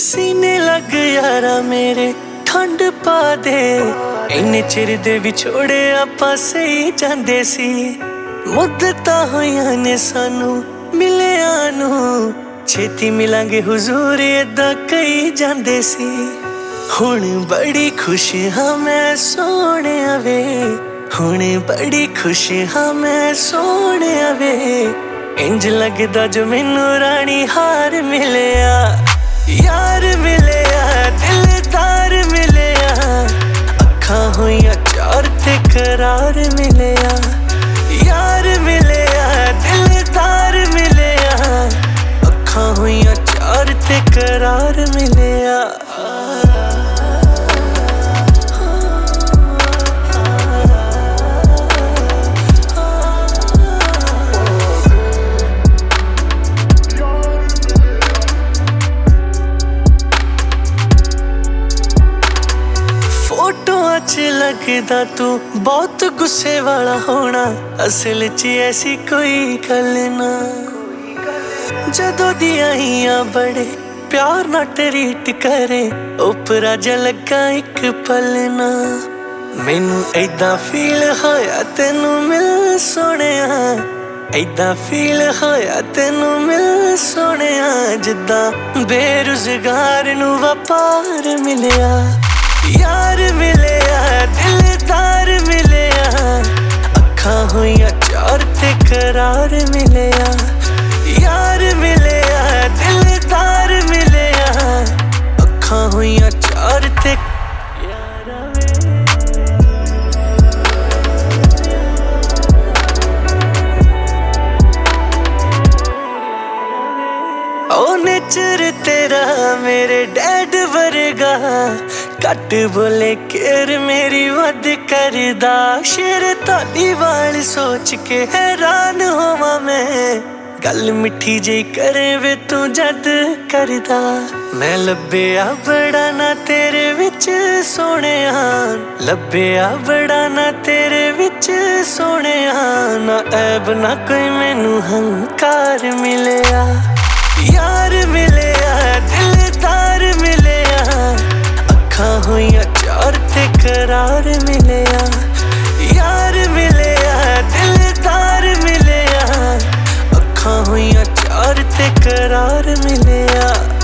सीने लग यारा मेरे ठंड पा दे इन्ने चिर दे विछोड़े आपां सही जांदे सी मुद्दतां होईयां ने सानू मिलिया नू छेती मिलांगे हुजूर इदां कही जांदे सी हुण बड़ी खुश हाँ मैं सोहणिया वे हुण बड़ी खुश हाँ मैं सोहणिया वे इंज लगदा जो मैनू रानी हार मिलिया यार मिलिया दिलदार मिलिया अखां होईयां चार ते करार मिलिया यार मिलिया दिलदार मिलिया अखां होईयां चार ते करार मिलिया फोटोआं च लगदा तू बहुत गुस्से वाला होना असल च ऐसी कोई गल ना जदों दी आईयां बड़े प्यार ना ट्रीट करे उपरा जा लगा एक पल ना मैनू ऐदां फील होया तेनू मिल सोहणिया ऐदां फील होया तेनू मिल सोहणिया जिद्दां बेरोजगार नू व्यापार मिलिया यार मिलिया दिलदार मिलिया अखां होईयां चार ते करार मिलिया यार मिलिया दिलदार मिलिया अखां होईयां चार ते ओ नेचर तेरा मेरे डैड वर्गा घट बोले केर मेरी वध करदा शेर ताली वाल सोच के हैरान होवा मैं गल मिठी जी करे वे तू जद करदा मैं लभ्या बड़ा ना तेरे विच सोहणिया लभ्या बड़ा ना तेरे विच सोहणिया ना ऐब ना कोई मैनू हंकार मिलिया यार मिलिया दिलदार मिलिया अखां होईयां चार ते करार मिलिया यार मिलिया दिलदार मिलिया अखां होईयां चार ते करार मिलिया।